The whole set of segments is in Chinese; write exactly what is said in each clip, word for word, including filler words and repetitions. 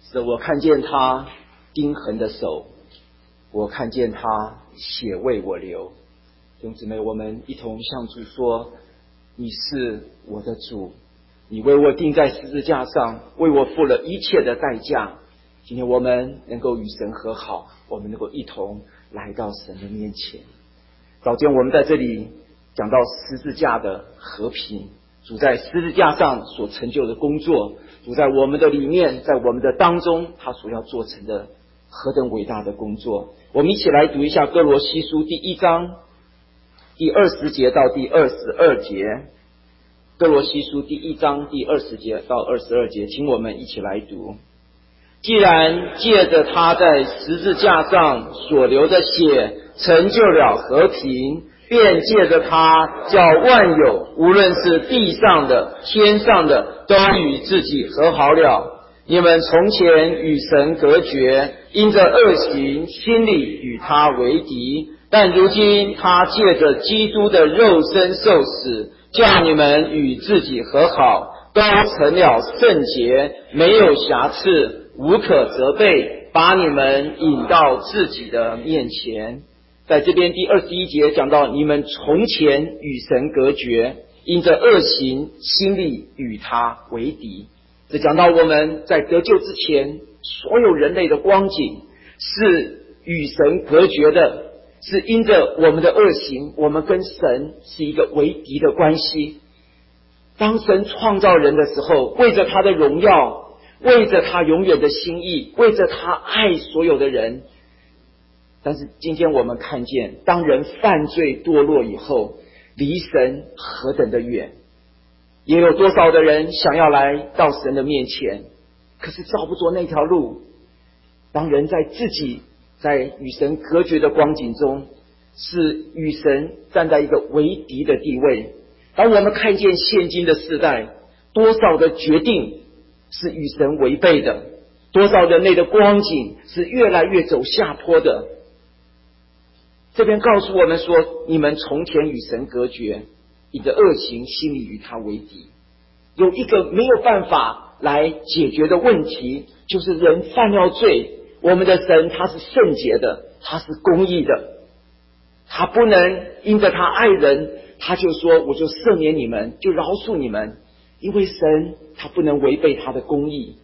是我看见他钉痕的手，我看见他血为我流。弟兄姊妹，我们一同向主说，你是我的主，你为我钉在十字架上，为我付了一切的代价。今天我们能够与神和好，我们能够一同来到神的面前。早间我们在这里讲到十字架的和平，主在十字架上所成就的工作，主在我们的里面，在我们的当中，他所要做成的何等伟大的工作。我们一起来读一下哥罗西书第一章第二十节到第二十二节。哥罗西书第一章第二十节到二十二节，请我们一起来读。既然借着他在十字架上所流的血成就了和平，便借着他叫万有，无论是地上的天上的，都与自己和好了。你们从前与神隔绝，因着恶行心里与他为敌，但如今他借着基督的肉身受死，叫你们与自己和好，都成了圣洁，没有瑕疵，无可责备，把你们引到自己的面前。在这边第二十一节讲到，你们从前与神隔绝，因着恶行心里与他为敌。这讲到我们在得救之前，所有人类的光景是与神隔绝的，是因着我们的恶行，我们跟神是一个为敌的关系。当神创造人的时候，为着他的荣耀，为着他永远的心意，为着他爱所有的人。但是今天我们看见，当人犯罪堕落以后，离神何等的远，也有多少的人想要来到神的面前，可是照不着那条路。当人在自己在与神隔绝的光景中，是与神站在一个为敌的地位。当我们看见现今的世代，多少的决定是与神违背的，多少人类的光景是越来越走下坡的。这边告诉我们说，你们从前与神隔绝，你的恶行心里与他为敌。有一个没有办法来解决的问题，就是人犯了罪，我们的神他是圣洁的，他是公义的，他不能因着他爱人，他就说我就赦免你们，就饶恕你们，因为神他不能违背他的公义。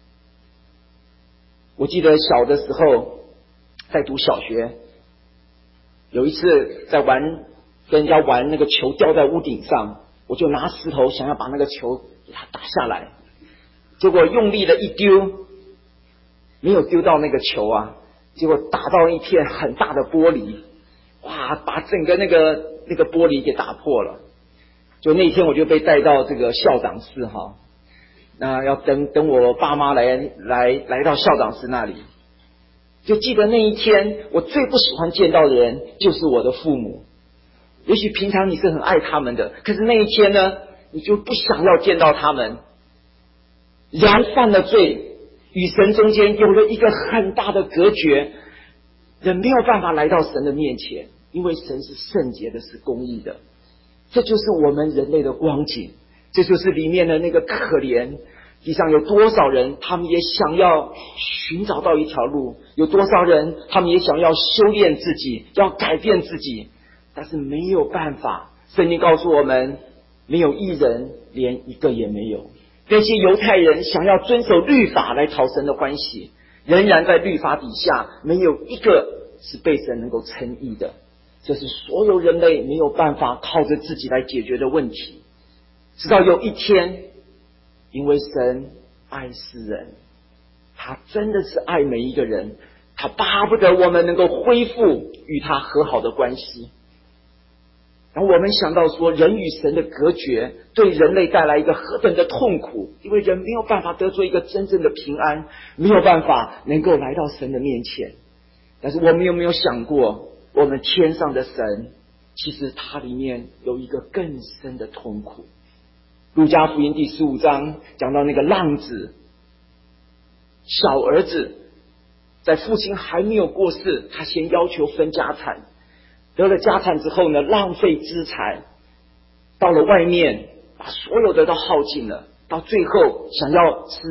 我记得小的时候在读小学，有一次在玩跟人家玩那个球掉在屋顶上，我就拿石头想要把那个球给它打下来，结果用力的一丢，没有丢到那个球啊，结果打到一片很大的玻璃，哇，把整个那个那个玻璃给打破了。就那天我就被带到这个校长室哈，那要等等我爸妈来来来到校长室那里。就记得那一天，我最不喜欢见到的人就是我的父母。也许平常你是很爱他们的，可是那一天呢，你就不想要见到他们。人犯了罪，与神中间有了一个很大的隔绝，人没有办法来到神的面前，因为神是圣洁的，是公义的。这就是我们人类的光景，这就是里面的那个可怜。地上有多少人，他们也想要寻找到一条路，有多少人他们也想要修炼自己，要改变自己，但是没有办法。圣经告诉我们，没有一人，连一个也没有。那些犹太人想要遵守律法来讨神的欢喜，仍然在律法底下，没有一个是被神能够称义的。这是所有人类没有办法靠着自己来解决的问题。直到有一天，因为神爱世人，他真的是爱每一个人，他巴不得我们能够恢复与他和好的关系。然后我们想到说，人与神的隔绝对人类带来一个何等的痛苦，因为人没有办法得出一个真正的平安，没有办法能够来到神的面前。但是我们有没有想过，我们天上的神其实它里面有一个更深的痛苦。路加福音第十五章讲到那个浪子小儿子，在父亲还没有过世，他先要求分家产，得了家产之后呢，浪费资产，到了外面把所有的都耗尽了，到最后想要吃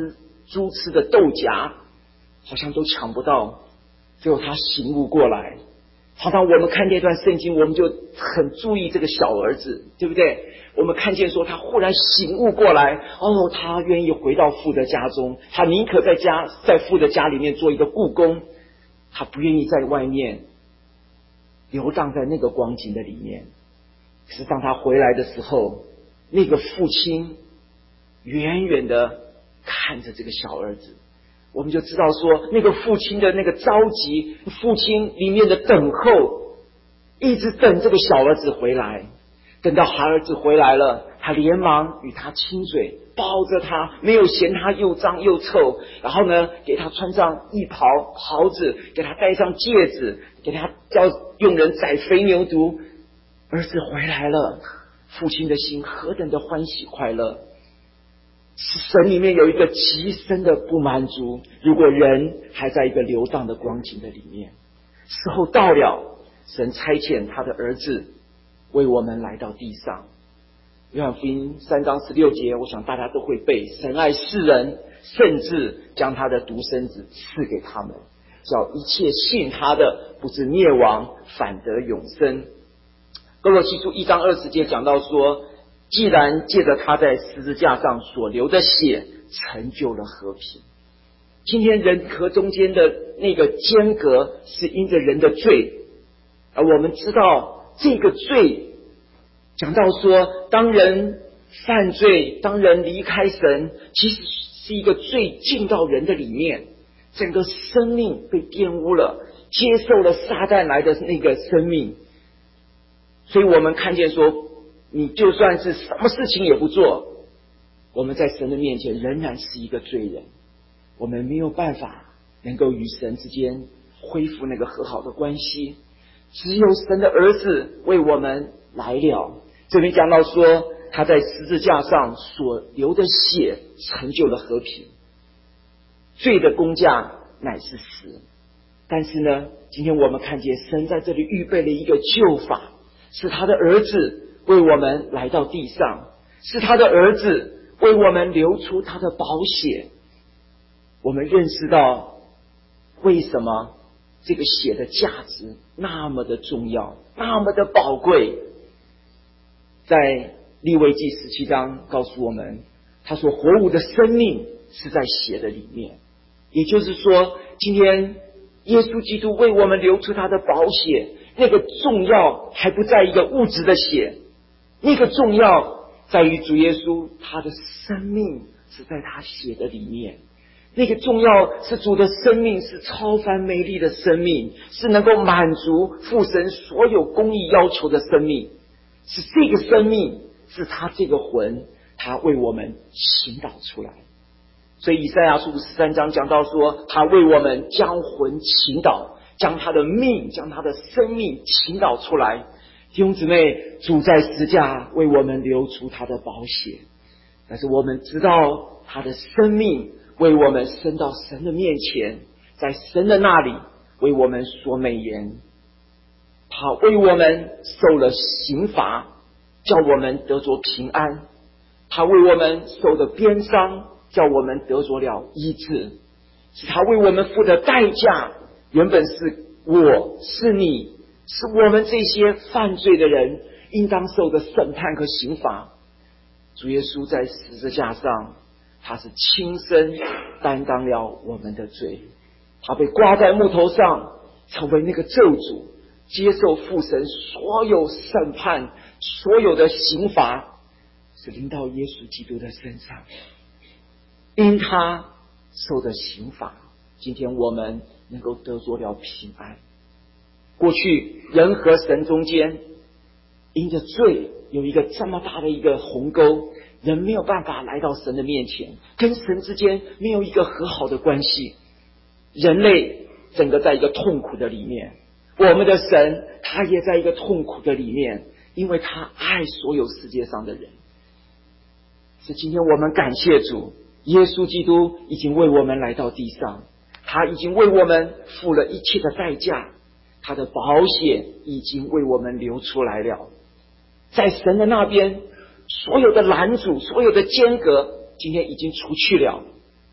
猪吃的豆荚，好像都抢不到。最后他醒悟过来。常常我们看这段圣经，我们就很注意这个小儿子，对不对？我们看见说他忽然醒悟过来，哦，他愿意回到父的家中，他宁可在家在父的家里面做一个雇工，他不愿意在外面游荡在那个光景的里面。可是当他回来的时候，那个父亲远远的看着这个小儿子，我们就知道说那个父亲的那个着急，父亲里面的等候，一直等这个小儿子回来。等到孩儿子回来了，他连忙与他亲嘴，抱着他，没有嫌他又脏又臭，然后呢给他穿上衣袍袍子，给他戴上戒指，给他叫用人宰肥牛犊。儿子回来了，父亲的心何等的欢喜快乐。神里面有一个极深的不满足，如果人还在一个流荡的光景的里面。时候到了，神差遣他的儿子为我们来到地上。约翰福音三章十六节，我想大家都会背，神爱世人，甚至将他的独生子赐给他们，叫一切信他的不至灭亡，反得永生。哥罗西书一章二十节讲到说，既然借着他在十字架上所流的血成就了和平。今天人和中间的那个间隔是因着人的罪，而我们知道这个罪讲到说，当人犯罪，当人离开神，其实是一个罪进到人的里面，整个生命被玷污了，接受了撒旦来的那个生命。所以我们看见说，你就算是什么事情也不做，我们在神的面前仍然是一个罪人，我们没有办法能够与神之间恢复那个和好的关系。只有神的儿子为我们来了。这边讲到说，他在十字架上所流的血成就了和平。罪的工价乃是死，但是呢，今天我们看见神在这里预备了一个救法，是他的儿子为我们来到地上，是他的儿子为我们流出他的宝血。我们认识到为什么这个血的价值那么的重要，那么的宝贵。在利未记十七章告诉我们，他说活物的生命是在血的里面。也就是说，今天耶稣基督为我们流出他的宝血，那个重要还不在一个物质的血，那个重要在于主耶稣他的生命是在他血的里面。那个重要是主的生命是超凡美丽的生命，是能够满足父神所有公义要求的生命，是这个生命，是他这个魂，他为我们倾倒出来。所以以赛亚书十三章讲到说，他为我们将魂倾倒，将他的命，将他的生命倾倒出来。弟兄姊妹，主在十字架为我们流出他的宝血，但是我们知道他的生命为我们升到神的面前，在神的那里为我们说美言。他为我们受了刑罚，叫我们得着平安。他为我们受的鞭伤，叫我们得着了医治。是他为我们付的代价，原本是我是你是我们这些犯罪的人应当受的审判和刑罚。主耶稣在十字架上，他是亲身担当了我们的罪，他被挂在木头上，成为那个咒诅，接受父神所有审判，所有的刑罚是临到耶稣基督的身上。因他受的刑罚，今天我们能够得着了平安。过去人和神中间因着罪有一个这么大的一个鸿沟，人没有办法来到神的面前，跟神之间没有一个和好的关系，人类整个在一个痛苦的里面。我们的神他也在一个痛苦的里面，因为他爱所有世界上的人。是今天我们感谢主，耶稣基督已经为我们来到地上，他已经为我们付了一切的代价，他的宝血已经为我们流出来了。在神的那边，所有的拦阻，所有的间隔今天已经除去了。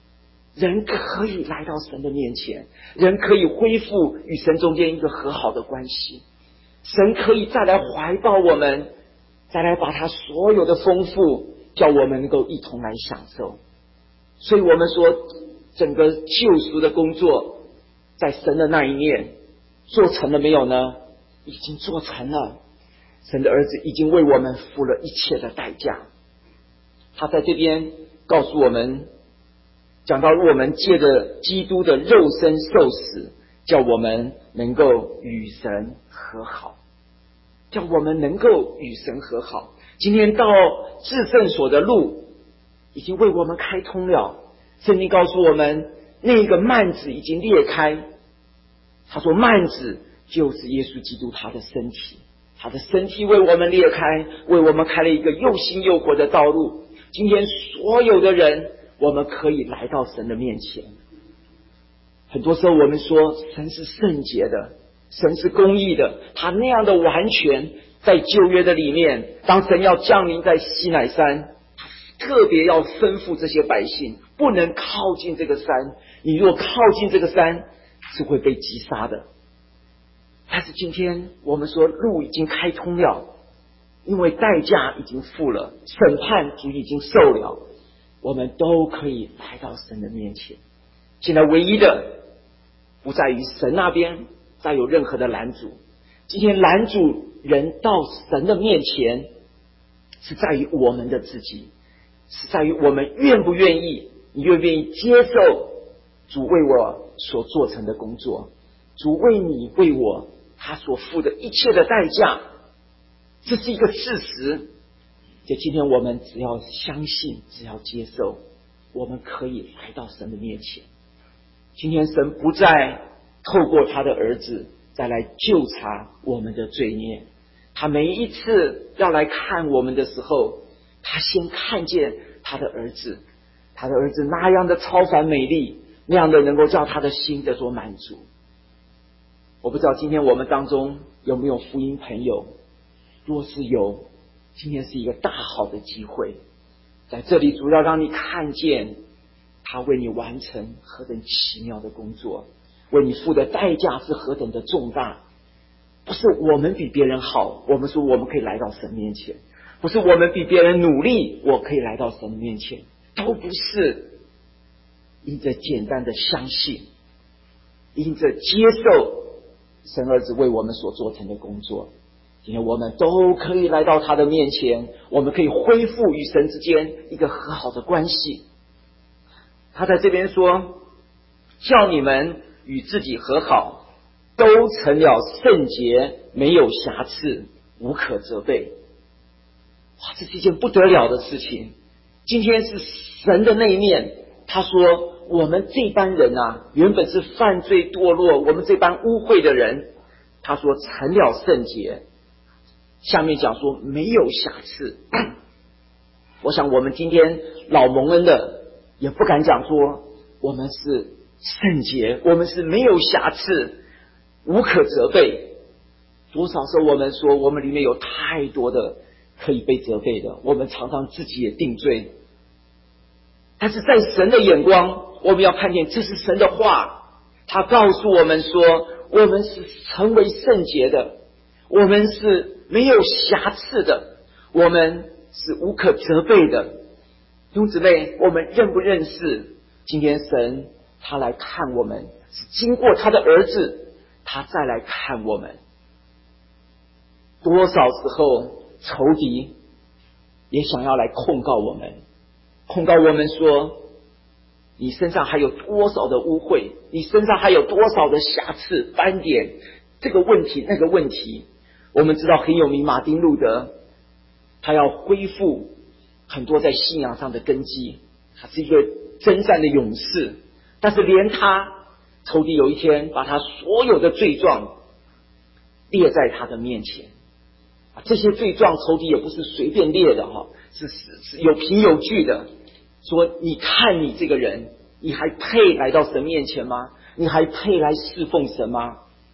人可以来到神的面前，人可以恢复与神中间一个和好的关系，神可以再来怀抱我们，再来把他所有的丰富叫我们能够一同来享受。所以我们说整个救赎的工作在神的那一面做成了没有呢？已经做成了。神的儿子已经为我们付了一切的代价。他在这边告诉我们，讲到我们借着基督的肉身受死，叫我们能够与神和好，叫我们能够与神和好。今天到至圣所的路已经为我们开通了，圣经告诉我们，那个幔子已经裂开。他说幔子就是耶稣基督他的身体，他的身体为我们裂开，为我们开了一个又新又活的道路。今天所有的人，我们可以来到神的面前。很多时候我们说神是圣洁的，神是公义的，他那样的完全，在旧约的里面，当神要降临在西乃山，他特别要吩咐这些百姓不能靠近这个山，你若靠近这个山是会被击杀的。但是今天我们说路已经开通了，因为代价已经付了，审判主已经受了，我们都可以来到神的面前。现在唯一的不在于神那边再有任何的拦阻，今天拦阻人到神的面前是在于我们的自己，是在于我们愿不愿意，你愿不愿意接受主为我所做成的工作，主为你为我他所付的一切的代价，这是一个事实。就今天我们只要相信，只要接受，我们可以来到神的面前。今天神不再透过他的儿子再来究察我们的罪孽，他每一次要来看我们的时候，他先看见他的儿子，他的儿子那样的超凡美丽，那样的能够叫他的心得所满足。我不知道今天我们当中有没有福音朋友，若是有，今天是一个大好的机会，在这里主要让你看见他为你完成何等奇妙的工作，为你付的代价是何等的重大。不是我们比别人好，我们说我们可以来到神面前，不是我们比别人努力，我可以来到神面前，都不是。因着简单的相信，因着接受神儿子为我们所做成的工作，今天我们都可以来到他的面前，我们可以恢复与神之间一个和好的关系。他在这边说，叫你们与自己和好，都成了圣洁，没有瑕疵，无可责备。哇，这是一件不得了的事情。今天是神的那一面，他说我们这班人啊，原本是犯罪堕落，我们这班污秽的人，他说成了圣洁，下面讲说没有瑕疵。我想我们今天老蒙恩的也不敢讲说我们是圣洁，我们是没有瑕疵，无可责备。多少时候我们说我们里面有太多的可以被责备的，我们常常自己也定罪。但是在神的眼光，我们要看见这是神的话，他告诉我们说我们是成为圣洁的，我们是没有瑕疵的，我们是无可责备的。弟兄姊妹，我们认不认识今天神他来看我们，是经过他的儿子他再来看我们。多少时候仇敌也想要来控告我们，控告我们说你身上还有多少的污秽，你身上还有多少的瑕疵斑点，这个问题那个问题。我们知道很有名马丁路德，他要恢复很多在信仰上的根基，他是一个征战的勇士，但是连他仇敌有一天把他所有的罪状列在他的面前，这些罪状仇敌也不是随便列的哈，是是有凭有据的，说你看你这个人，你还配来到神面前吗？你还配来侍奉神吗？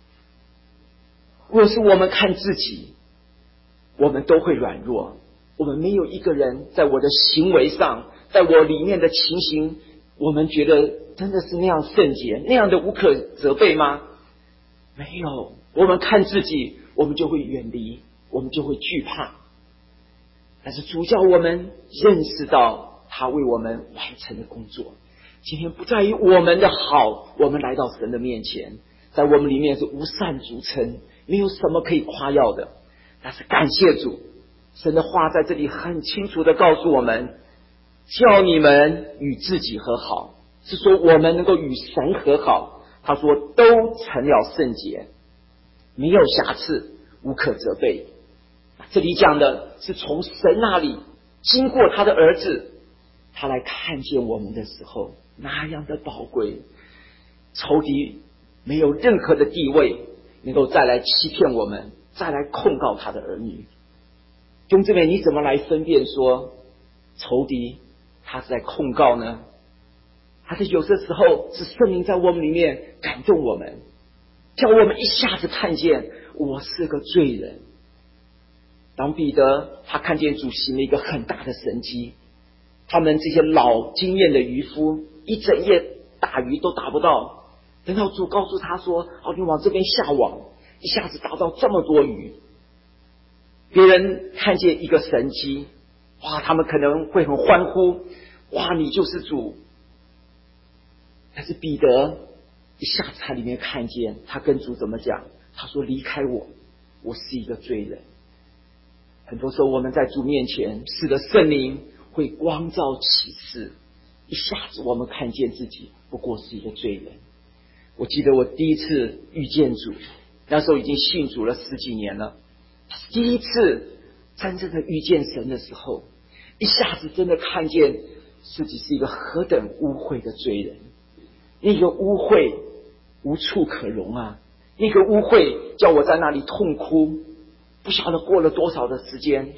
若是我们看自己，我们都会软弱，我们没有一个人在我的行为上，在我里面的情形我们觉得真的是那样圣洁，那样的无可责备吗？没有，我们看自己，我们就会远离，我们就会惧怕。但是主叫我们认识到他为我们完成的工作。今天不在于我们的好，我们来到神的面前，在我们里面是无善足称，没有什么可以夸耀的。但是感谢主，神的话在这里很清楚的告诉我们，叫你们与自己和好，是说我们能够与神和好。他说都成了圣洁，没有瑕疵，无可责备。这里讲的是从神那里经过他的儿子，他来看见我们的时候那样的宝贵。仇敌没有任何的地位能够再来欺骗我们，再来控告他的儿女。兄弟们，你怎么来分辨说仇敌他是在控告呢？还是有些时候是圣灵在我们里面感动我们，叫我们一下子看见我是个罪人。当彼得他看见主行了一个很大的神迹，他们这些老经验的渔夫一整夜打鱼都打不到，等到主告诉他说哦，你往这边下网，一下子打到这么多鱼。别人看见一个神迹，哇，他们可能会很欢呼，哇，你就是主。但是彼得一下子他里面看见，他跟主怎么讲？他说离开我，我是一个罪人。很多时候我们在主面前，是的，圣灵会光照启示，一下子我们看见自己不过是一个罪人。我记得我第一次遇见主，那时候已经信主了十几年了，第一次真正的遇见神的时候，一下子真的看见自己是一个何等污秽的罪人。那个污秽无处可容啊，那个污秽叫我在那里痛哭，不晓得过了多少的时间。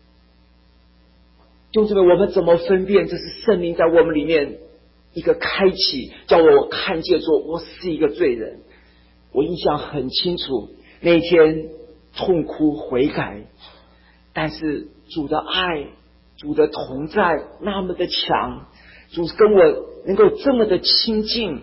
兄弟们，我们怎么分辨这是圣灵在我们里面一个开启，叫我看见说我是一个罪人？我印象很清楚，那一天痛哭悔改，但是主的爱，主的同在那么的强，主跟我能够这么的亲近。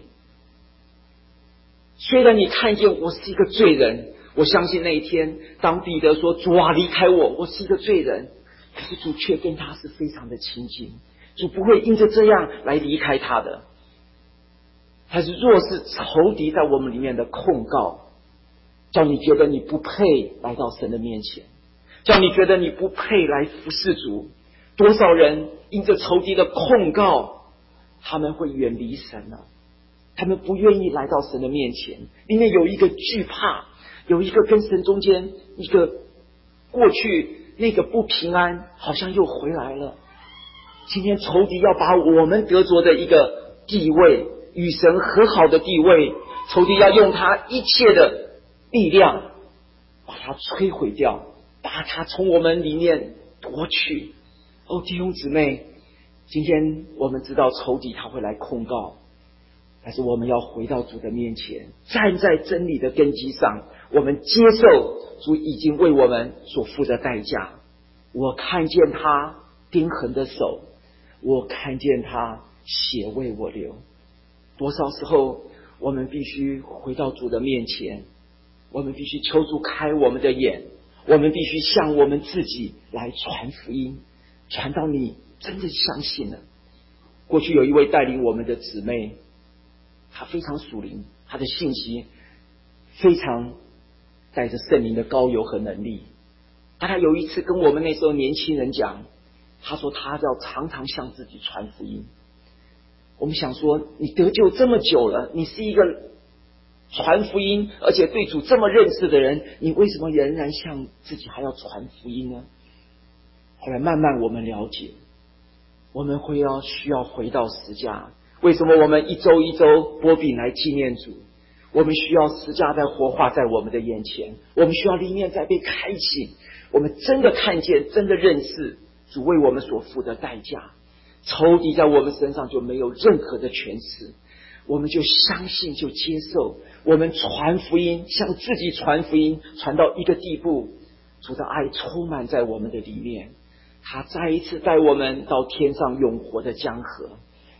虽然你看见我是一个罪人，我相信那一天当彼得说主啊离开我，我是一个罪人，可是主却跟他是非常的亲近，主不会因着这样来离开他的。但是若是仇敌在我们里面的控告，叫你觉得你不配来到神的面前，叫你觉得你不配来服侍主，多少人因着仇敌的控告，他们会远离神了，他们不愿意来到神的面前，里面有一个惧怕，有一个跟神中间一个过去那个不平安好像又回来了。今天仇敌要把我们得着的一个地位，与神和好的地位，仇敌要用他一切的力量把它摧毁掉，把它从我们里面夺取。哦，弟兄姊妹，今天我们知道仇敌他会来控告，但是我们要回到主的面前，站在真理的根基上，我们接受主已经为我们所付的代价。我看见他钉痕的手，我看见他血为我流。多少时候我们必须回到主的面前，我们必须求主开我们的眼，我们必须向我们自己来传福音，传到你真的相信了。过去有一位带领我们的姊妹，她非常属灵，她的信息非常带着圣灵的高油和能力。但她有一次跟我们那时候年轻人讲，她说她要常常向自己传福音。我们想说，你得救这么久了，你是一个传福音而且对主这么认识的人，你为什么仍然向自己还要传福音呢？后来慢慢我们了解，我们会要需要回到十架。为什么我们一周一周擘饼来纪念主？我们需要十架在活化在我们的眼前，我们需要里面再被开启，我们真的看见，真的认识主为我们所付的代价。仇敌在我们身上就没有任何的权势，我们就相信，就接受。我们传福音，向自己传福音，传到一个地步，主的爱充满在我们的里面，他再一次带我们到天上永活的江河，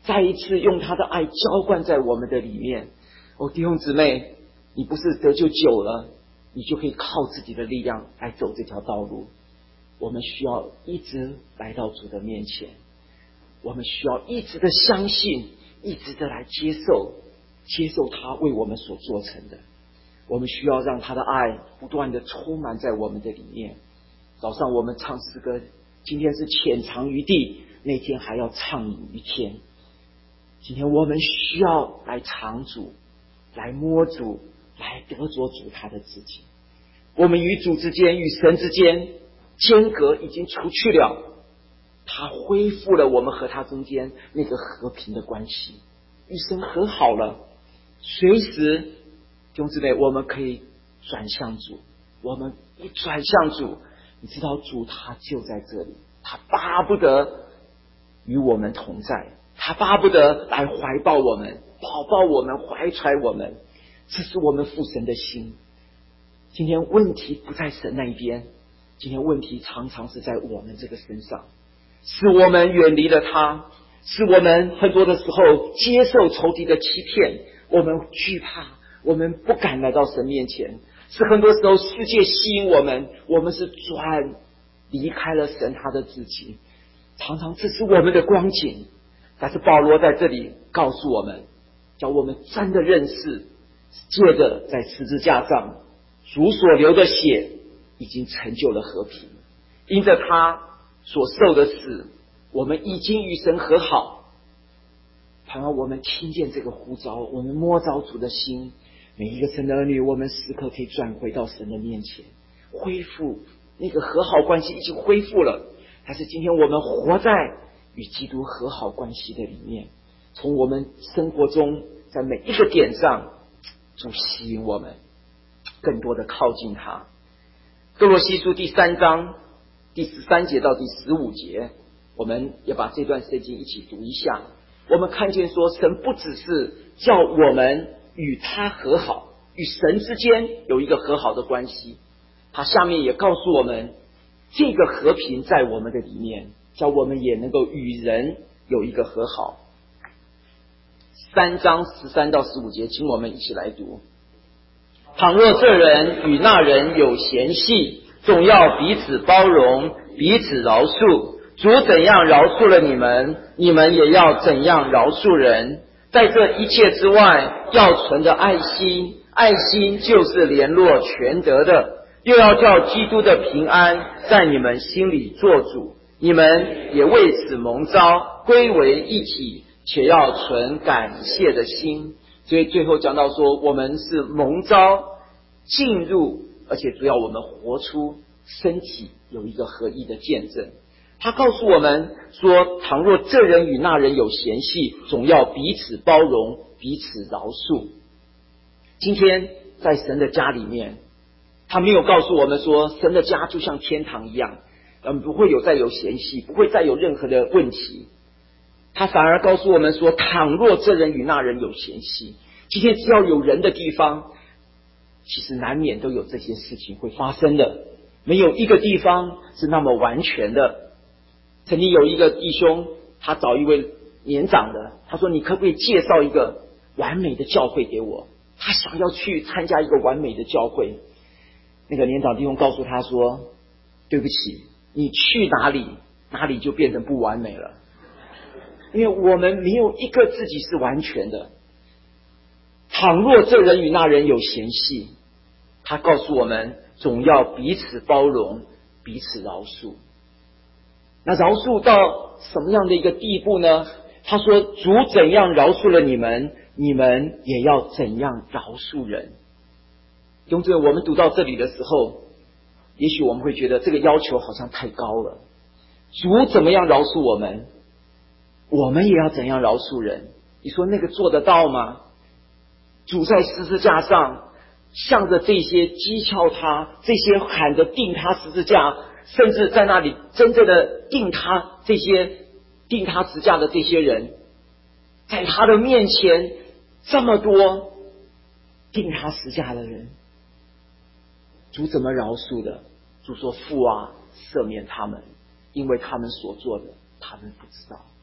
再一次用他的爱浇灌在我们的里面。哦，弟兄姊妹，你不是得救久了，你就可以靠自己的力量来走这条道路。我们需要一直来到主的面前，我们需要一直的相信，一直的来接受，接受他为我们所做成的。我们需要让他的爱不断的充满在我们的里面。早上我们唱诗歌，今天是浅尝于地，那天还要畅饮于天。今天我们需要来尝主，来摸主，来得着主他的自己。我们与主之间，与神之间间隔已经除去了，他恢复了我们和他中间那个和平的关系，与神和好了。随时弟兄姊妹，我们可以转向主，我们一转向主，你知道主他就在这里，他巴不得与我们同在，他巴不得来怀抱我们，抱抱我们，怀揣我们。这是我们父神的心。今天问题不在神那一边，今天问题常常是在我们这个身上，是我们远离了他，是我们很多的时候接受仇敌的欺骗，我们惧怕，我们不敢来到神面前，是很多时候世界吸引我们，我们是转离开了神他的自己。常常这是我们的光景，但是保罗在这里告诉我们，叫我们真的认识，借着在十字架上主所流的血已经成就了和平，因着他所受的死，我们已经与神和好。盼望我们听见这个呼召，我们摸着主的心，每一个神的儿女，我们时刻可以转回到神的面前，恢复那个和好关系已经恢复了。但是今天我们活在与基督和好关系的里面，从我们生活中在每一个点上，主吸引我们更多的靠近他。哥罗西书第三章第十三节到第十五节，我们也把这段圣经一起读一下。我们看见说，神不只是叫我们与他和好，与神之间有一个和好的关系，他下面也告诉我们，这个和平在我们的里面，叫我们也能够与人有一个和好。三章十三到十五节，请我们一起来读。倘若这人与那人有嫌隙，总要彼此包容，彼此饶恕。主怎样饶恕了你们，你们也要怎样饶恕人。在这一切之外，要存着爱心，爱心就是联络全德的，又要叫基督的平安在你们心里做主。你们也为此蒙召，归为一体，且要存感谢的心。所以最后讲到说，我们是蒙召进入，而且主要我们活出身体有一个合一的见证。他告诉我们说，倘若这人与那人有嫌隙，总要彼此包容，彼此饶恕。今天在神的家里面，他没有告诉我们说神的家就像天堂一样，嗯，不会有再有嫌隙，不会再有任何的问题。他反而告诉我们说，倘若这人与那人有嫌隙，今天只要有人的地方，其实难免都有这些事情会发生的，没有一个地方是那么完全的。曾经有一个弟兄，他找一位年长的，他说，你可不可以介绍一个完美的教会给我？他想要去参加一个完美的教会。那个年长弟兄告诉他说，对不起，你去哪里，哪里就变成不完美了，因为我们没有一个自己是完全的。倘若这人与那人有嫌隙，他告诉我们，总要彼此包容，彼此饶恕。那饶恕到什么样的一个地步呢？他说，主怎样饶恕了你们，你们也要怎样饶恕人。兄弟，我们读到这里的时候，也许我们会觉得这个要求好像太高了。主怎么样饶恕我们，我们也要怎样饶恕人。你说那个做得到吗？主在十字架上向着这些讥诮他，这些喊着钉他十字架，甚至在那里真正的钉他这些钉他十字架的这些人，在他的面前这么多钉他十字架的人，主怎么饶恕的？主说，父啊，赦免他们，因为他们所做的他们不知道。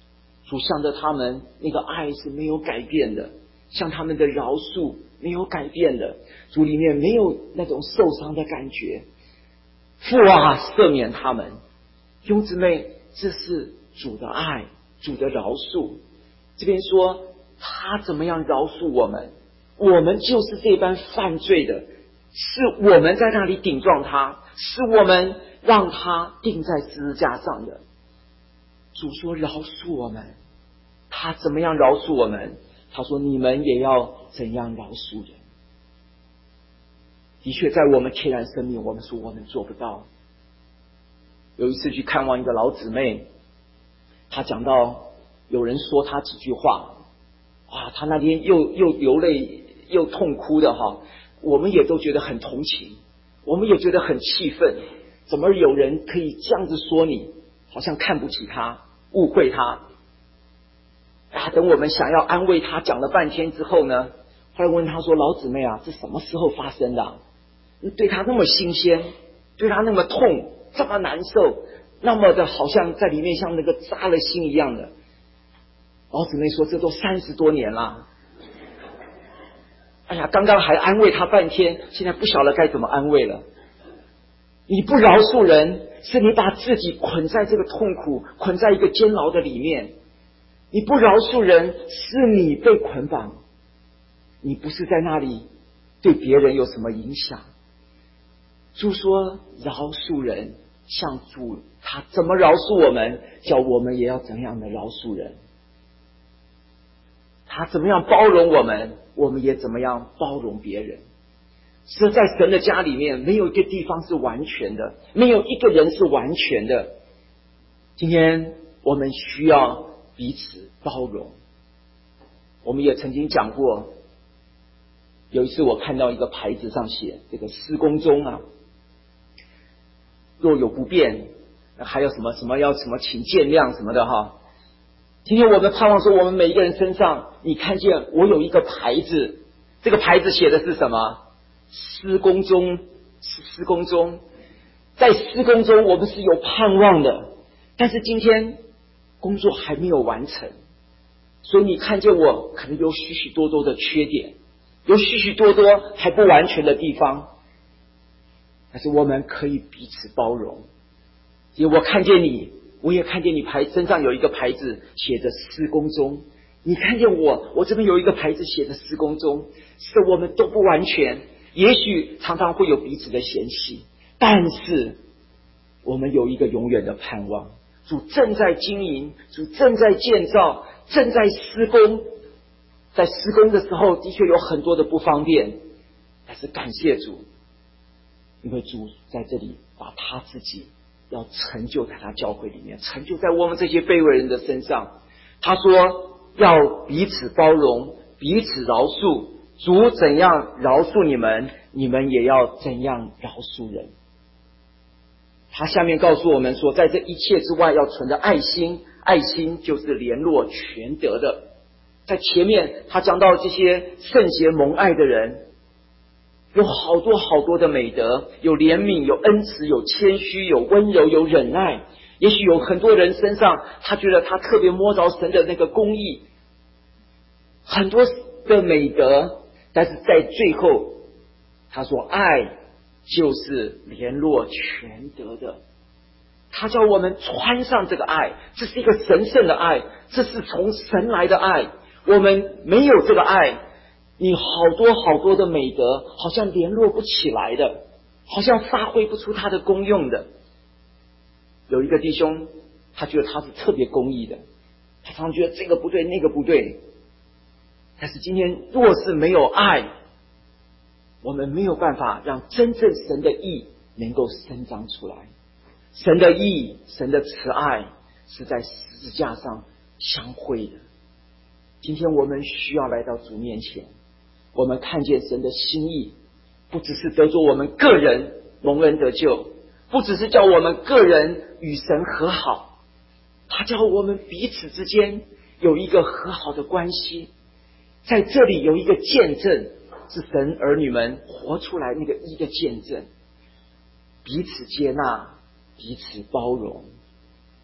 主向着他们那个爱是没有改变的，向他们的饶恕没有改变的，主里面没有那种受伤的感觉。父啊，赦免他们。弟兄姊妹，这是主的爱，主的饶恕。这边说他怎么样饶恕我们，我们就是这般犯罪的，是我们在那里顶撞他，是我们让他钉在十字架上的。主说饶恕我们，他怎么样饶恕我们？他说你们也要怎样饶恕人。的确在我们天然生命，我们说我们做不到。有一次去看望一个老姊妹，她讲到有人说她几句话，哇，她那天又又流泪又痛哭的哈，我们也都觉得很同情，我们也觉得很气愤，怎么有人可以这样子说你，好像看不起她，误会她啊。等我们想要安慰她，讲了半天之后呢，后来问她说，老姊妹啊，这什么时候发生的啊？对她那么新鲜，对她那么痛，这么难受，那么的好像在里面像那个扎了心一样的。老姊妹说这都三十多年了，哎呀，刚刚还安慰她半天，现在不晓得该怎么安慰了。你不饶恕人，是你把自己捆在这个痛苦，捆在一个监牢的里面。你不饶恕人，是你被捆绑，你不是在那里对别人有什么影响。主说饶恕人，像主他怎么饶恕我们，叫我们也要怎样的饶恕人。他怎么样包容我们，我们也怎么样包容别人。是在神的家里面，没有一个地方是完全的，没有一个人是完全的。今天我们需要彼此包容。我们也曾经讲过，有一次我看到一个牌子上写这个施工中啊，若有不便，还有什么什么要什么请见谅什么的哈。今天我们盼望说，我们每一个人身上，你看见我有一个牌子，这个牌子写的是什么？施工中，是施工中，在施工中我们是有盼望的，但是今天工作还没有完成，所以你看见我可能有许许多多的缺点，有许许多多还不完全的地方，但是我们可以彼此包容。因为我看见你，我也看见你牌身上有一个牌子写着施工中，你看见我，我这边有一个牌子写着施工中，是我们都不完全，也许常常会有彼此的嫌隙，但是我们有一个永远的盼望。主正在经营，主正在建造，正在施工。在施工的时候的确有很多的不方便，但是感谢主，因为主在这里把他自己要成就在他教会里面，成就在我们这些卑微人的身上。他说要彼此包容，彼此饶恕，主怎样饶恕你们，你们也要怎样饶恕人。他下面告诉我们说，在这一切之外要存着爱心，爱心就是联络全德的。在前面他讲到这些圣洁蒙爱的人，有好多好多的美德，有怜悯，有恩慈，有谦虚，有温柔，有忍耐。也许有很多人身上他觉得他特别摸着神的那个公义，很多的美德，但是在最后他说爱就是联络全德的。他叫我们穿上这个爱，这是一个神圣的爱，这是从神来的爱。我们没有这个爱，你好多好多的美德好像联络不起来的，好像发挥不出它的功用的。有一个弟兄，他觉得他是特别公义的，他常常觉得这个不对那个不对，但是今天若是没有爱，我们没有办法让真正神的义能够伸张出来。神的义，神的慈爱是在十字架上相会的。今天我们需要来到主面前，我们看见神的心意，不只是得着我们个人蒙恩得救，不只是叫我们个人与神和好，他叫我们彼此之间有一个和好的关系。在这里有一个见证，是神儿女们活出来那个义的见证，彼此接纳，彼此包容。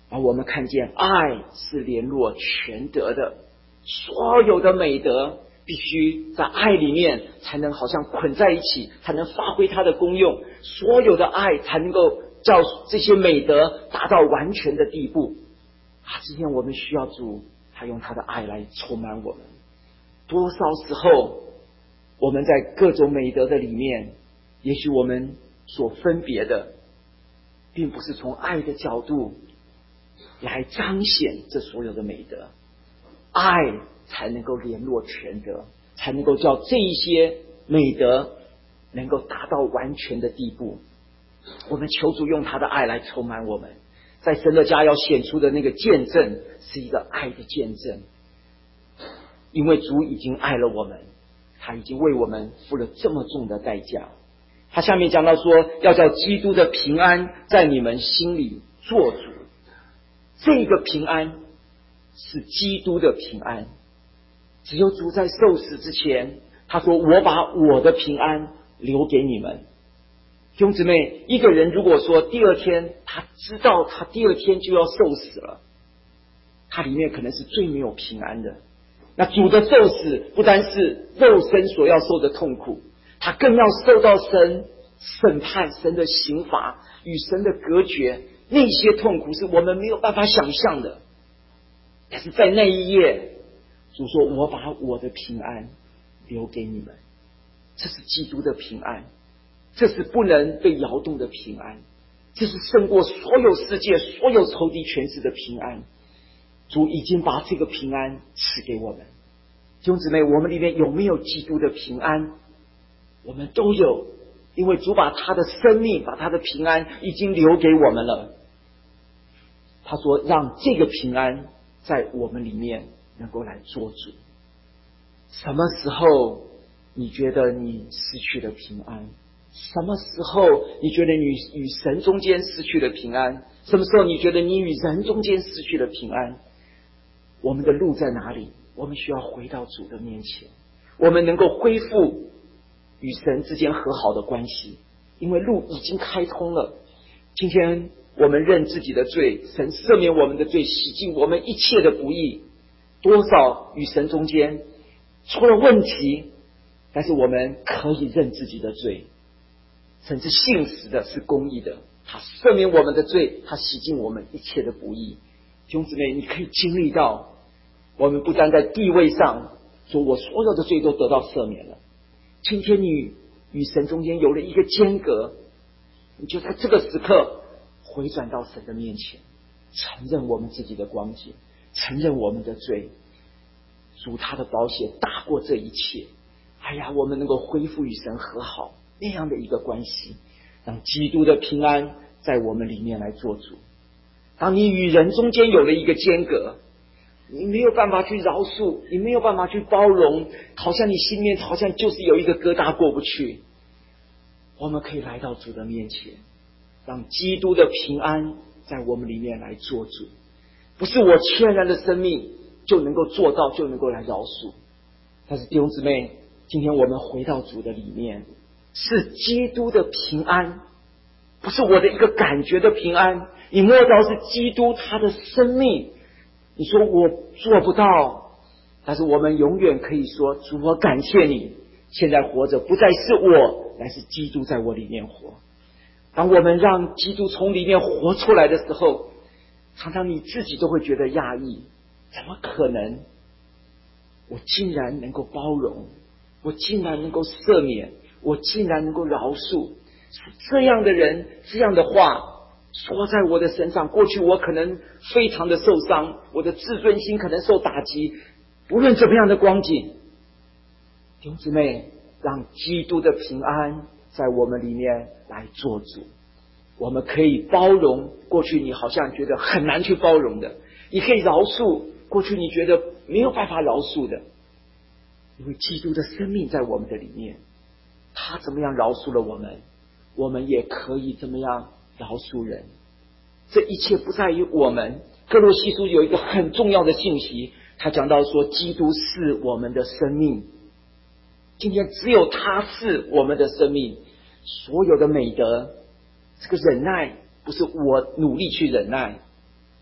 而我们看见爱是联络全德的，所有的美德必须在爱里面才能好像捆在一起，才能发挥它的功用，所有的爱才能够叫这些美德达到完全的地步啊！今天我们需要主，他用他的爱来充满我们。多少时候我们在各种美德的里面，也许我们所分别的并不是从爱的角度来彰显这所有的美德，爱才能够联络全德，才能够叫这一些美德能够达到完全的地步。我们求主用他的爱来充满我们，在神的家要显出的那个见证是一个爱的见证，因为主已经爱了我们，他已经为我们付了这么重的代价。他下面讲到说，要叫基督的平安在你们心里做主。这个平安是基督的平安，只有主在受死之前，他说我把我的平安留给你们。弟兄姊妹，一个人如果说第二天他知道他第二天就要受死了，他里面可能是最没有平安的。那主的受死不单是肉身所要受的痛苦，他更要受到神审判，神的刑罚，与神的隔绝，那些痛苦是我们没有办法想象的。但是在那一夜，主说我把我的平安留给你们。这是基督的平安，这是不能被摇动的平安，这是胜过所有世界所有仇敌权势的平安。主已经把这个平安赐给我们。弟兄姊妹，我们里面有没有基督的平安？我们都有，因为主把他的生命，把他的平安已经留给我们了。他说让这个平安在我们里面能够来做主。什么时候你觉得你失去了平安？什么时候你觉得你与神中间失去了平安？什么时候你觉得你与人中间失去了平安？我们的路在哪里？我们需要回到主的面前，我们能够恢复与神之间和好的关系，因为路已经开通了。今天我们认自己的罪，神赦免我们的罪，洗净我们一切的不义。多少与神中间出了问题，但是我们可以认自己的罪，神是信实的，是公义的，他赦免我们的罪，他洗净我们一切的不义。弟兄姊妹，你可以经历到，我们不单在地位上说我所有的罪都得到赦免了，今天你与神中间有了一个间隔，你就在这个时刻回转到神的面前，承认我们自己的光景，承认我们的罪，主他的宝血大过这一切。哎呀，我们能够恢复与神和好那样的一个关系，让基督的平安在我们里面来做主。当你与人中间有了一个间隔，你没有办法去饶恕，你没有办法去包容，好像你心里面好像就是有一个疙瘩过不去。我们可以来到主的面前，让基督的平安在我们里面来做主。不是我天然的生命就能够做到，就能够来饶恕。但是弟兄姊妹，今天我们回到主的里面，是基督的平安，不是我的一个感觉的平安。你摸到是基督他的生命，你说我做不到，但是我们永远可以说，主，我感谢你，现在活着不再是我，乃是基督在我里面活。当我们让基督从里面活出来的时候，常常你自己都会觉得讶异，怎么可能我竟然能够包容，我竟然能够赦免，我竟然能够饶恕。是这样的人，这样的话说在我的身上。过去我可能非常的受伤，我的自尊心可能受打击，不论怎么样的光景，弟兄姊妹，让基督的平安在我们里面来做主。我们可以包容过去你好像觉得很难去包容的，你可以饶恕过去你觉得没有办法饶恕的，因为基督的生命在我们的里面，他怎么样饶恕了我们，我们也可以怎么样饶恕人。这一切不在于我们。哥罗西书有一个很重要的信息，他讲到说基督是我们的生命。今天只有他是我们的生命，所有的美德，这个忍耐不是我努力去忍耐，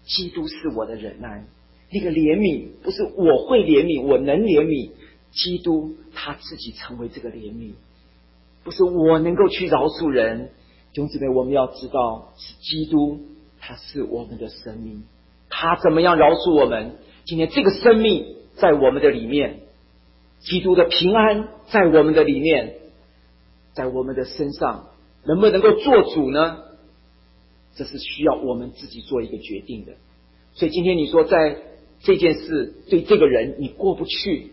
基督是我的忍耐。那个怜悯不是我会怜悯，我能怜悯，基督他自己成为这个怜悯，不是我能够去饶恕人。弟兄姊妹，我们要知道是基督，他是我们的生命，他怎么样饶恕我们？今天这个生命在我们的里面，基督的平安在我们的里面，在我们的身上，能不能够做主呢？这是需要我们自己做一个决定的。所以今天你说在这件事对这个人你过不去，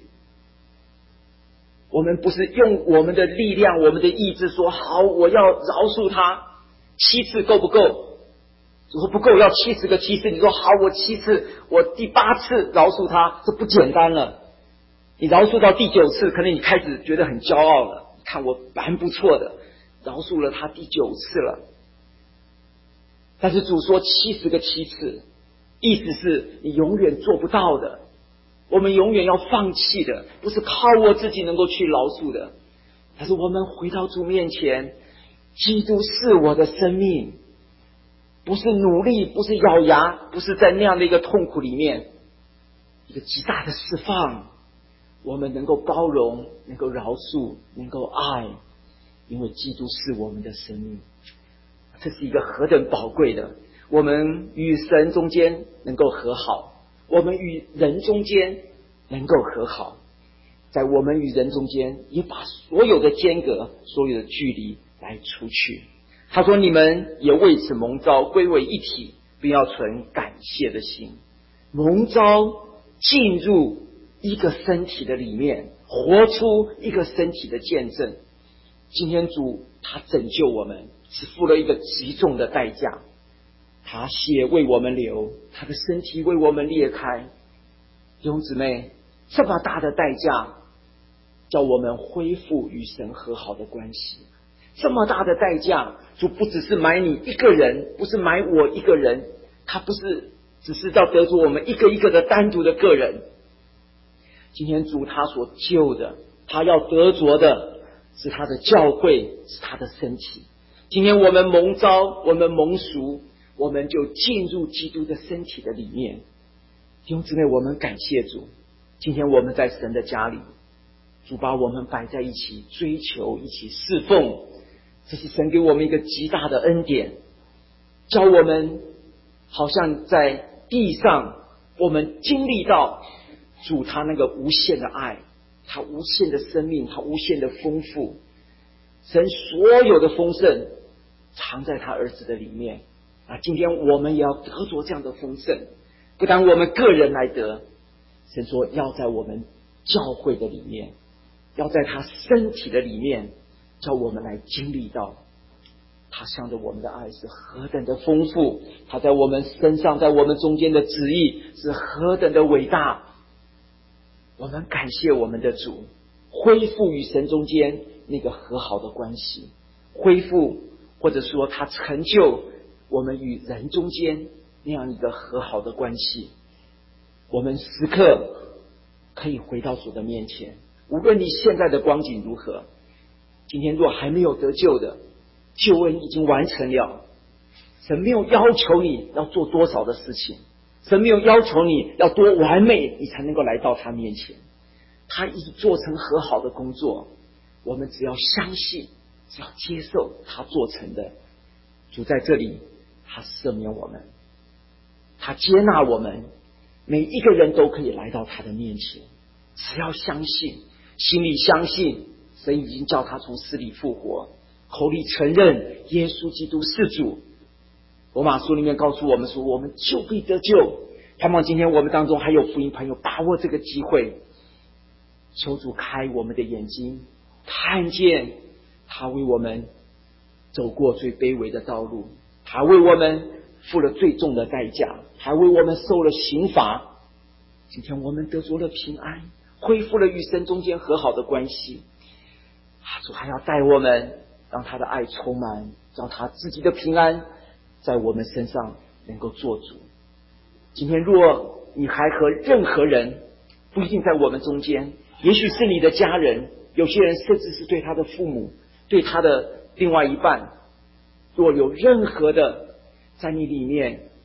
我们不是用我们的力量我们的意志说好我要饶恕他七次够不够？如果不够要七十个七次，你说好我七次，我第八次饶恕他，这不简单了。你饶恕到第九次，可能你开始觉得很骄傲了，看我蛮不错的，饶恕了他第九次了。但是主说七十个七次，意思是你永远做不到的，我们永远要放弃的，不是靠我自己能够去饶恕的。但是我们回到主面前，基督是我的生命，不是努力，不是咬牙，不是在那样的一个痛苦里面，一个极大的释放，我们能够包容，能够饶恕，能够爱，因为基督是我们的生命。这是一个何等宝贵的，我们与神中间能够和好，我们与人中间能够和好，在我们与人中间也把所有的间隔所有的距离来除去。他说你们也为此蒙召归为一体，并要存感谢的心。蒙召进入一个身体的里面，活出一个身体的见证。今天主他拯救我们，只付了一个极重的代价，他血为我们流，他的身体为我们裂开。弟兄姊妹，这么大的代价叫我们恢复与神和好的关系，这么大的代价，主不只是买你一个人，不是买我一个人，他不是只是要得着我们一个一个的单独的个人。今天主他所救的，他要得着的是他的教会，是他的身体。今天我们蒙召，我们蒙赎，我们就进入基督的身体的里面。弟兄姊妹，我们感谢主，今天我们在神的家里，主把我们摆在一起，追求一起侍奉，这是神给我们一个极大的恩典，教我们好像在地上我们经历到主他那个无限的爱，他无限的生命，他无限的丰富，神所有的丰盛藏在他儿子的里面啊！今天我们也要得着这样的丰盛，不但我们个人来得，神说要在我们教会的里面，要在他身体的里面，叫我们来经历到他向着我们的爱是何等的丰富，他在我们身上，在我们中间的旨意是何等的伟大。我们感谢我们的主，恢复与神中间那个和好的关系，恢复或者说他成就我们与人中间那样一个和好的关系。我们时刻可以回到主的面前，无论你现在的光景如何，今天若还没有得救的，救恩已经完成了，神没有要求你要做多少的事情，神没有要求你要多完美你才能够来到他面前，他已做成和好的工作，我们只要相信，只要接受他做成的。主在这里他赦免我们，他接纳我们，每一个人都可以来到他的面前，只要相信，心里相信神已经叫他从死里复活，口里承认耶稣基督是主。罗马书里面告诉我们说，我们就必得救。盼望今天我们当中还有福音朋友把握这个机会，求主开我们的眼睛，看见他为我们走过最卑微的道路，他为我们付了最重的代价，他为我们受了刑罚。今天我们得着了平安，恢复了与神中间和好的关系。主还要带我们，让他的爱充满，让他自己的平安在我们身上能够做主。今天若你还和任何人，不一定在我们中间，也许是你的家人，有些人甚至是对他的父母，对他的另外一半，若有任何的在你里面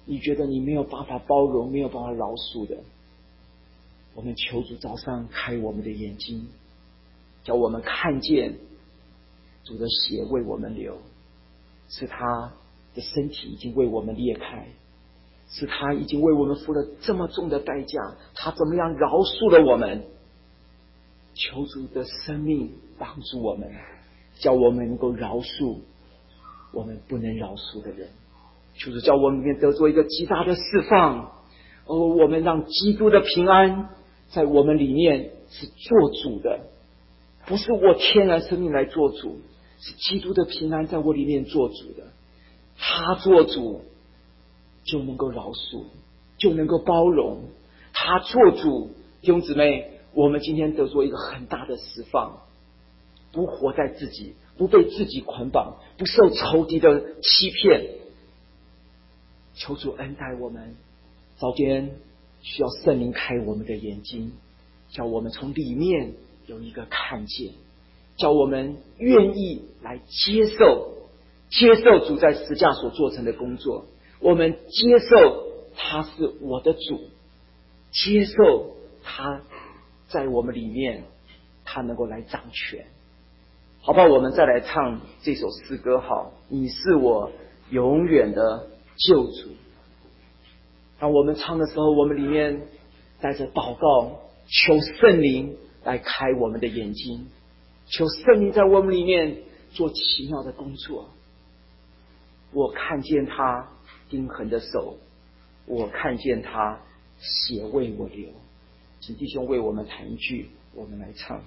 你觉得你没有办法包容，没有办法饶恕的，我们求主早上开我们的眼睛，叫我们看见主的血为我们流，是他的身体已经为我们裂开，是他已经为我们付了这么重的代价，他怎么样饶恕了我们。求主的生命帮助我们，叫我们能够饶恕我们不能饶恕的人。求主叫我们里面得做一个极大的释放，哦，我们让基督的平安在我们里面是做主的，不是我天然生命来做主，是基督的平安在我里面做主的。他做主就能够饶恕，就能够包容。他做主，弟兄姊妹，我们今天得做一个很大的释放，不活在自己，不被自己捆绑，不受仇敌的欺骗。求主恩待我们，早间需要圣灵开我们的眼睛，叫我们从里面有一个看见，叫我们愿意来接受接受主在十架所做成的工作，我们接受他是我的主，接受他在我们里面，他能够来掌权。好吧，我们再来唱这首诗歌。好，你是我永远的救主。当我们唱的时候，我们里面带着祷告，求圣灵来开我们的眼睛，求圣灵在我们里面做奇妙的工作。我看见他钉痕的手，我看见他血为我流。请弟兄为我们弹一句，我们来唱。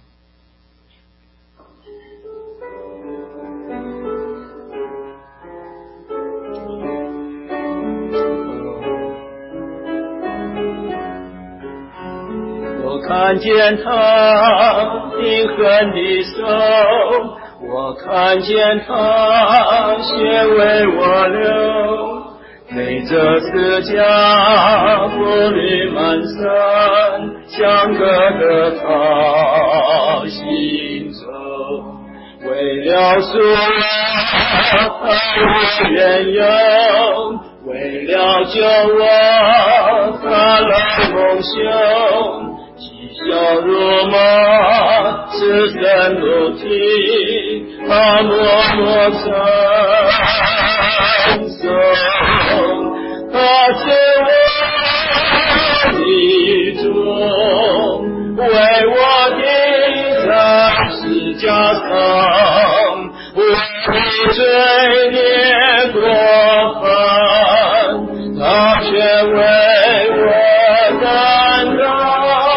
我看见他钉痕的手，我看见他血为我流，背着十架步履蹒跚，像个的他行走，为了赎我他无缘由，为了救我他来蒙羞，笑如马，赤身裸体，他默默承受。他是我的主，为我钉在十架上，我的罪孽过犯，他却为我担当。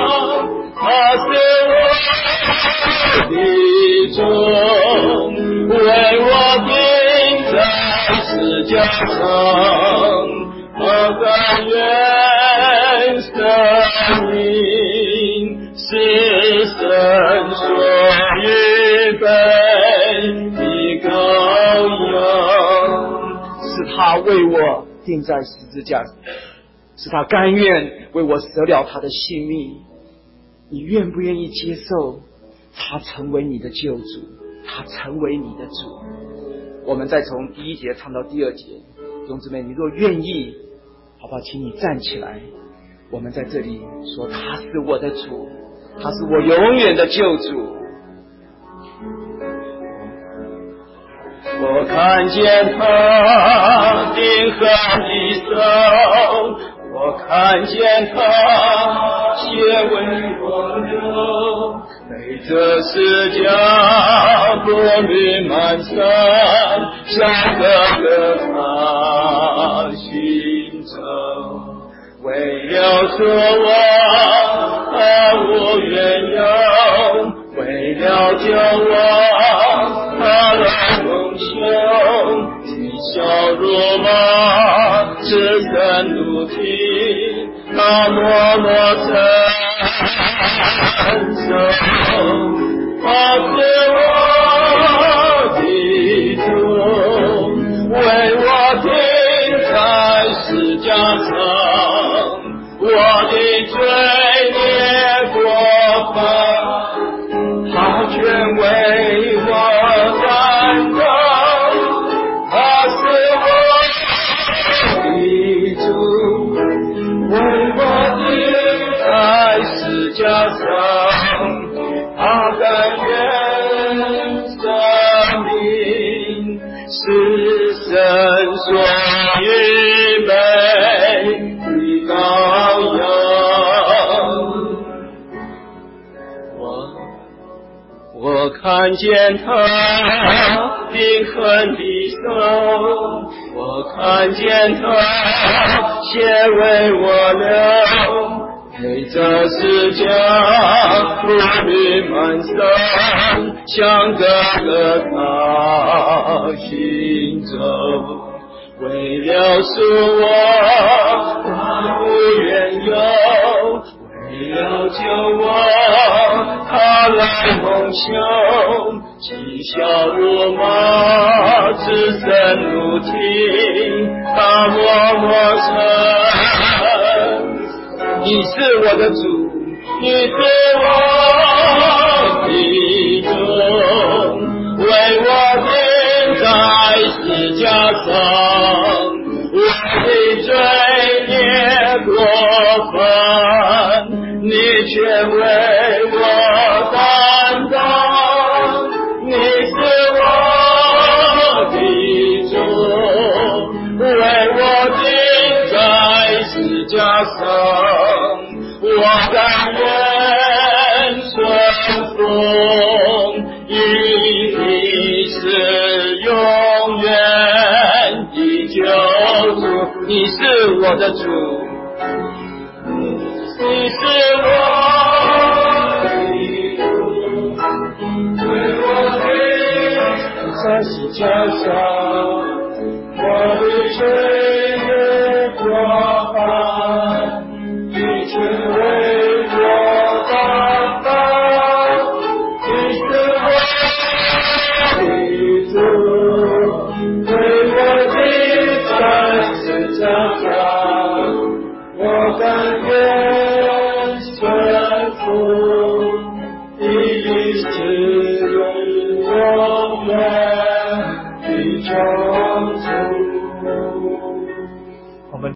的主为我钉在十架上，我甘愿生命是神所预备的羔羊。 是他为我钉在十字架，是他甘愿为我舍了他的性命。你愿不愿意接受他成为你的救主，他成为你的主？我们再从第一节唱到第二节，弟兄姊妹，你若愿意，好不好？请你站起来。我们在这里说，他是我的主，他是我永远的救主。 我看见他钉痕的手，我看见他血为我流，背着十架步履蹒跚，像个个他行走，为了说我他无缘由，为了救我他来蒙羞，体笑如马，赤身裸体，他默默承受。他是我的主，为我钉在十架上，我的罪孽过犯，他全为我担当。他是我的主， 我看见他钉痕的手，我看见他血为我流，陪着十架步履蹒跚，向哥哥他行走。为了使我万无缘由，为了救我他来蒙羞，嬉笑怒骂只身如听，他默默称你是我的主，你是我的主，为我钉在十架上，我的罪孽过分，你却为我担当。你是我的主，为我钉在十架上，我甘愿顺服，因你是永远的救主。你是我的主，你是我的主，为我钉在十架上，我的罪孽过半，你却为我担当。你是我的主，为我钉在十架上，我甘愿顺服，你是永远的救